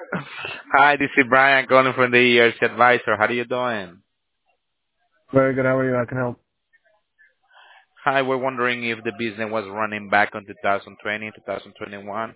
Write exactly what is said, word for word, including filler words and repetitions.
Hi, this is Brian calling from the E R C Advisor. How are you doing? Very good. How are you? I can help. Hi, we're wondering if the business was running back on twenty twenty, twenty twenty-one.